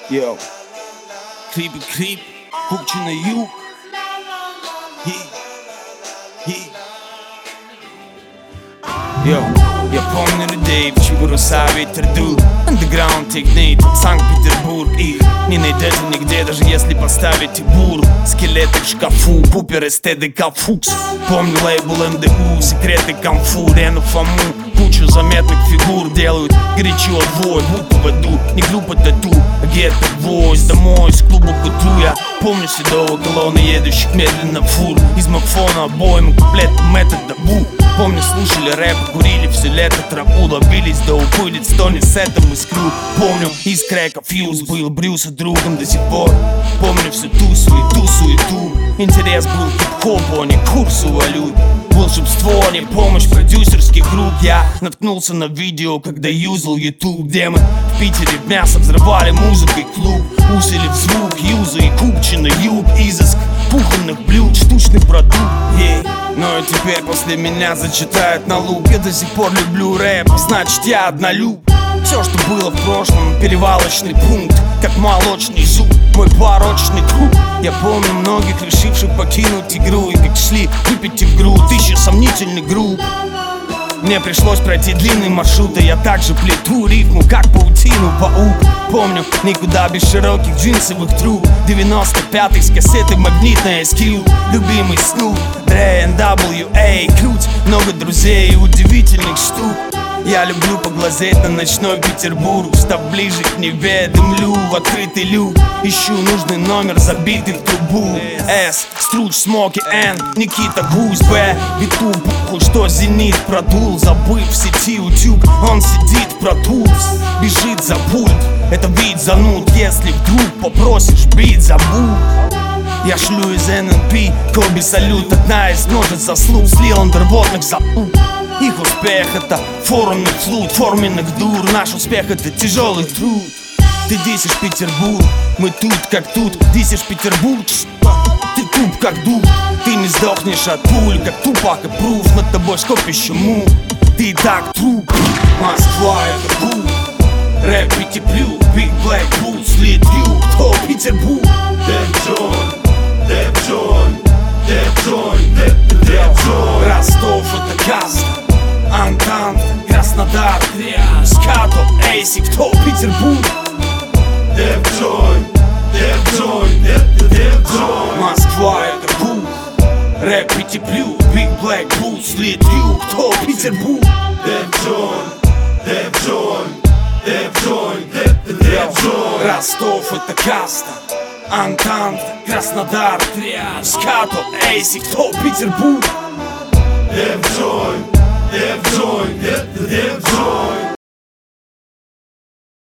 Йоу, клип, Купчино юг. Йоу, я помню людей, в Чебуруса ветер дул. Андеграунд технит, Санкт-Петербург. Их не найдете нигде, даже если поставите бур. Скелеты в шкафу, пупер СТДК Фукс. Помню лейбл МДУ, секреты Комфу, Рену Фому. Кучу заметных фигур делают горячо двое, будто в аду. Не глупо тату, а гетто гвоздь. Домой с клуба к утру я помню седого колонны, едущих медленно фур. Из Макфона обоим куплетом метода бу. Помню, слушали рэп, курили все лето траву, лобились до упылиц, то не с этим искру. Помню, из крека фьюз был Брюса другом до сих пор. Помню всю ту суету. Интерес был к хип-хопу, а не к курсу валют. Волшебство, не помощь продюсерских групп. Я наткнулся на видео, когда юзал YouTube, где мы в Питере в мясо взрывали музыкой клуб. Усилив звук, Юза и Купчино юг. Изыск кухонных блюд, штучный продукт. Но и теперь после меня зачитают налог. Я до сих пор люблю рэп, значит я однолюб. Все, что было в прошлом, перевалочный пункт, как молочный зуб, мой порочный круг. Я помню многих, решивших покинуть игру, и как шли выпить в грудь тысячи сомнительных групп. Мне пришлось пройти длинный маршрут, и я также плету рифму, как паутину паук. Помню, никуда без широких джинсовых труб. 95-й с кассеты магнитная SQ. Любимый Snoop, Dre, NWA, круть. Много друзей и удивительных штук. Я люблю поглазеть на ночной Петербург. Став ближе к Неве, дымлю в открытый люк. Ищу нужный номер, забитый в трубу. С, Струч, Смоки, Н, Никита, Гусь, Б. Биту пуху, что Зенит продул. Забыв в сети утюг, он сидит, протулс. Бежит за пульт, это вид зануд. Если вдруг попросишь бит, забудь. Я шлю из ННП, Коби салют. Одна из множеств заслуг, слил андерводных заслуг. Их успех — это форумный флут, форменных дур. Наш успех — это тяжелый труд. Ты дисишь Петербург, мы тут как тут. Дисишь Петербург, ты туп как дуб. Ты не сдохнешь от пуль, как Тупак и Пруф. Над тобой скопище мук, ты и так труп. Москва — это бум, рэп и теплю. Big Black Boots, Lit You, кто Петербург? Дэп Джон, Ростов — это каста, Антант, Краснодар, Скато, Эйси, кто Петербург? Дэп Джон. Москва — это бум, рэп и теплю. Big Black Boots, Lit You, кто Петербург? Дэп Джон. Ростов — это каста, Антант, Краснодар, Скато, Эйси, кто Петербург? Дэп Джон.